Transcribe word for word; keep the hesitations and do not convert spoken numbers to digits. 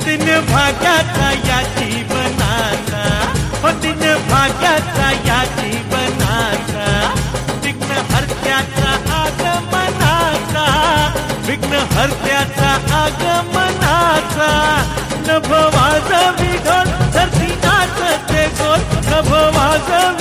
दिन भाग्याचा या जीवनाचा, हो दिन भाग्याचा या जीवनाचा, विघ्न हरत्याचा आगमनाचा, विघ्न हरत्याचा आगमनाचा, नभ वाजवी ढोल धरती नाचते गोल, नभ वाजवी